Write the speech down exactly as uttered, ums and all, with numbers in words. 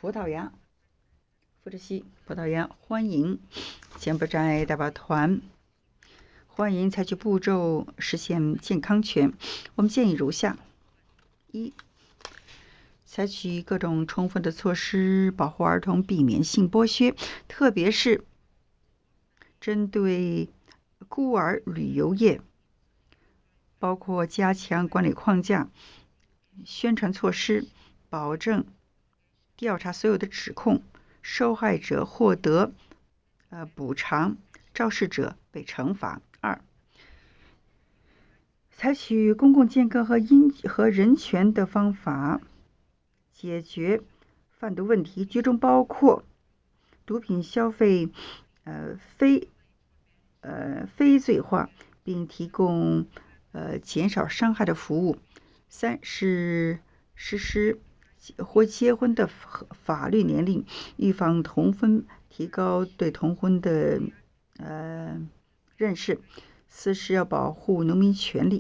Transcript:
葡萄牙、福州西、葡萄牙欢迎柬埔寨代表团，欢迎采取步骤实现健康权。我们建议如下：一、采取各种充分的措施保护儿童，避免性剥削，特别是针对孤儿旅游业，包括加强管理框架、宣传措施，保证调查所有的指控，受害者获得呃补偿，肇事者被惩罚。二、采取公共健康和因和人权的方法解决贩毒问题，其中包括毒品消费呃非呃非罪化，并提供呃减少伤害的服务。三是实施或结婚的法律年龄，预防童婚，提高对童婚的呃认识。四是要保护农民权利。